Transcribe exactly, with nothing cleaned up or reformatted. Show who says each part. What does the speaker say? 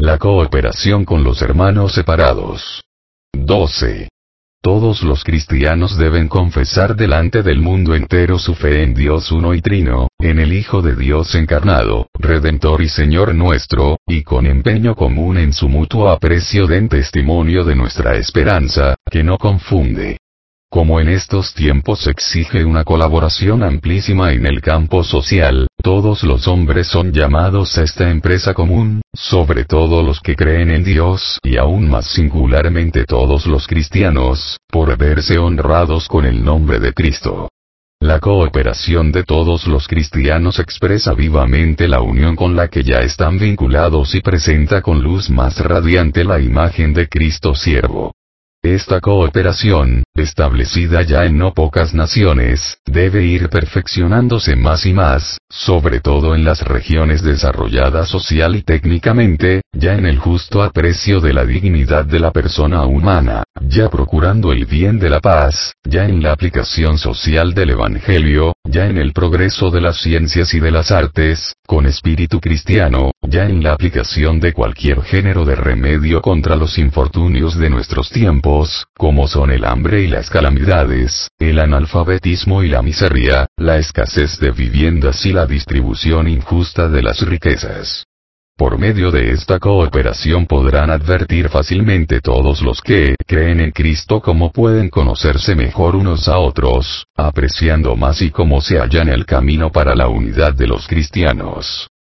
Speaker 1: La cooperación con los hermanos separados. doce. Todos los cristianos deben confesar delante del mundo entero su fe en Dios uno y trino, en el Hijo de Dios encarnado, Redentor y Señor nuestro, y con empeño común en su mutuo aprecio den testimonio de nuestra esperanza, que no confunde. Como en estos tiempos se exige una colaboración amplísima en el campo social, todos los hombres son llamados a esta empresa común, sobre todo los que creen en Dios y aún más singularmente todos los cristianos, por verse honrados con el nombre de Cristo. La cooperación de todos los cristianos expresa vivamente la unión con la que ya están vinculados y presenta con luz más radiante la imagen de Cristo siervo. Esta cooperación, establecida ya en no pocas naciones, debe ir perfeccionándose más y más, sobre todo en las regiones desarrolladas social y técnicamente, ya en el justo aprecio de la dignidad de la persona humana, ya procurando el bien de la paz, ya en la aplicación social del Evangelio, ya en el progreso de las ciencias y de las artes, con espíritu cristiano, ya en la aplicación de cualquier género de remedio contra los infortunios de nuestros tiempos, como son el hambre y las calamidades, el analfabetismo y la miseria, la escasez de viviendas y la distribución injusta de las riquezas. Por medio de esta cooperación podrán advertir fácilmente todos los que creen en Cristo cómo pueden conocerse mejor unos a otros, apreciando más y cómo se hallan el camino para la unidad de los cristianos.